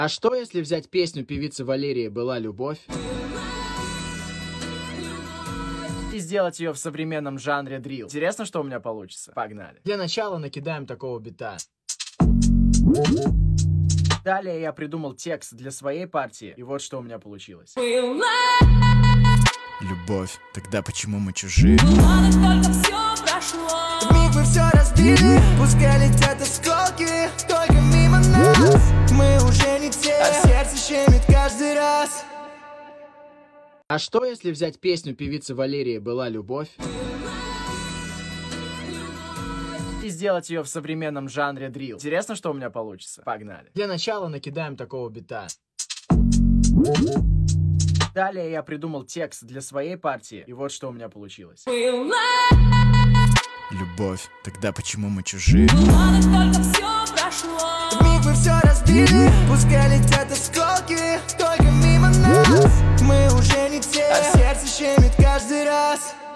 А что, если взять песню певицы Валерии «Была любовь» и сделать ее в современном жанре дрил? Интересно, что у меня получится? Погнали. Для начала накидаем такого бита. Далее я придумал текст для своей партии, и вот что у меня получилось. Любовь, тогда почему мы чужие? Вмиг мы все разбили, пускай летят осколки, только мимо нас. Мы уже не те, а сердце щемит каждый раз. А что, если взять песню певицы Валерии «Была любовь» и сделать ее в современном жанре дрил? Интересно, что у меня получится? Погнали. Для начала накидаем такого бита. Далее я придумал текст для своей партии, и вот что у меня получилось. Любовь, тогда почему мы чужие? Вмиг мы все разбили, пускай летят осколки, только мимо нас. Мы уже не те, а сердце щемит каждый раз.